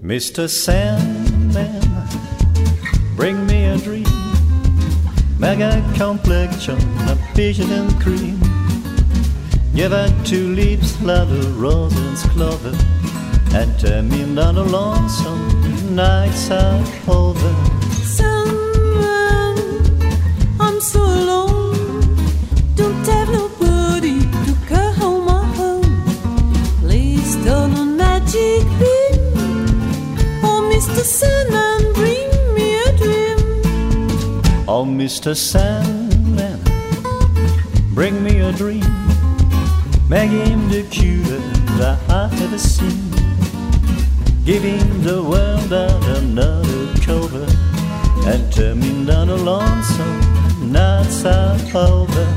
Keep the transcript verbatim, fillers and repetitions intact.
Mister Sandman, bring me a dream. Mega complexion, a pigeon and cream. Give her tulips, lavender, roses, clover, and tell me that the lonesome nights are over. Sandman, I'm so alone. Don't have nobody to call my home. Please turn on magic beam. Oh, Mister Sandman, bring me a dream. Oh, Mister Sandman, bring me a dream. Make him the cutest I've ever seen. Give him the world another cover, and tell me that the lonesome nights are over.